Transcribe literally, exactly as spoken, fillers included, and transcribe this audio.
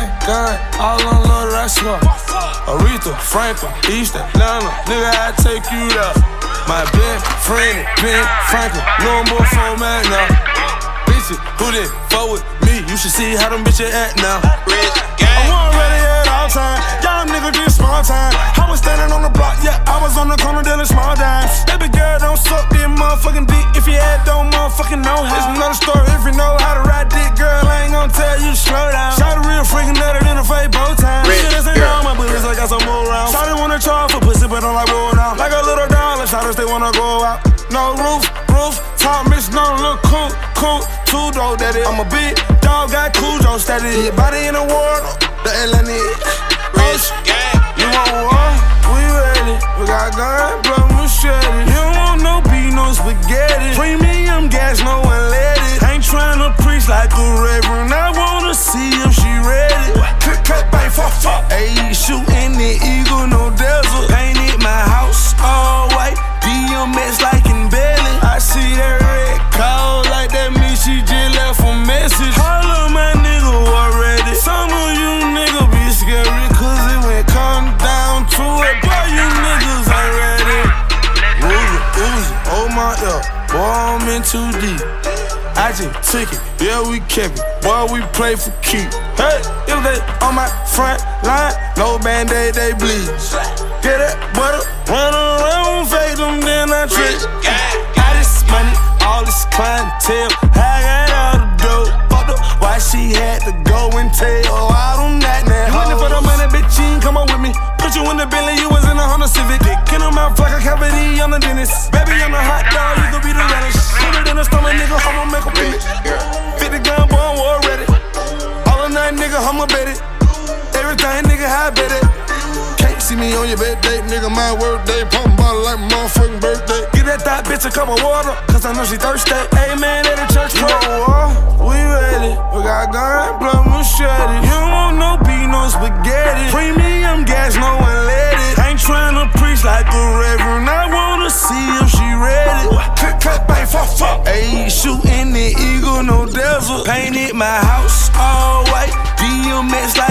gun, all unloaded, I swear. Aretha, Franklin, East Atlanta, nigga, I take you there. My best friend, Ben Franklin, no more phone man now. Bitches, who did fuck with me? You should see how them bitches act now. I wasn't ready at all time, y'all niggas just small time. I was standing on the block, yeah, I was on the corner dealing small dimes. Baby girl, don't suck this motherfucking dick if you had don't motherfucking know how. It's another story if you know how to ride dick, girl, I ain't gon' tell you to slow down. Shot a real freaking better than a fake bow tie. Shit, this ain't all my bullets, I got some more rounds. Shawty wanna charge for pussy, but I'm like, roll down. Like a little dollar, shotters, they wanna go out. No roof, roof, top mix, no look cool, cool. Two dope, that it. I'm a big dog, got Cujo status. Your body in the world, the Atlantic. Rich gang, you want war? We ready. We got gun, blood, machete. You don't want no beef, no spaghetti. Premium gas, no unleaded. Ain't tryna preach like a reverend. I wanna see if she ready. Cut, cut, bang, fuck, fuck. Ayy, shooting the eagle, no desert. Painted my house all white. D M X like in Belly. I see that red call like that means she just left a message. All of my niggas already. Some of you niggas be scary, cause it went come down to it. Boy, you niggas ain't ready. Uzi, Uzi, oh my yeah. Boy, I'm in too deep. I just took it, yeah, we kept it. Boy, we play for keep. Hey, if they on my front line, no band-aid, they bleed. Get that butter, run around, fake them, then I trick. All this money, all this clientele, I got all the dope. Fucked up, why she had to go and tell all them that now. You waiting for the money, bitch, you ain't come on with me. Put you in the Bentley, you was in a Honda Civic. Dick in her mouth like a cavity on the dentist. Baby, I'm a hot dog, you could be the relish. Put it in the stomach, nigga, I'ma make a bitch. fifty gun, boy, I'm war ready. All night, nigga, I'ma bet it. Everything, nigga, I bet it. Can't see me on your birthday, nigga, my word day. Pumpin' bottle like my motherfucking birthday. Give that thought bitch a cup of water, cause I know she thirsty. Amen at the church, you want war? We ready. We got gun, blood, machete. You don't want no beef, no spaghetti. Premium gas, no unleaded. Ain't tryna preach like a reverend. I wanna see if she ready. Cut, cut, bang, fuck, fuck. Ayy, shooting the eagle, no desert. Painted my house all white. D M X like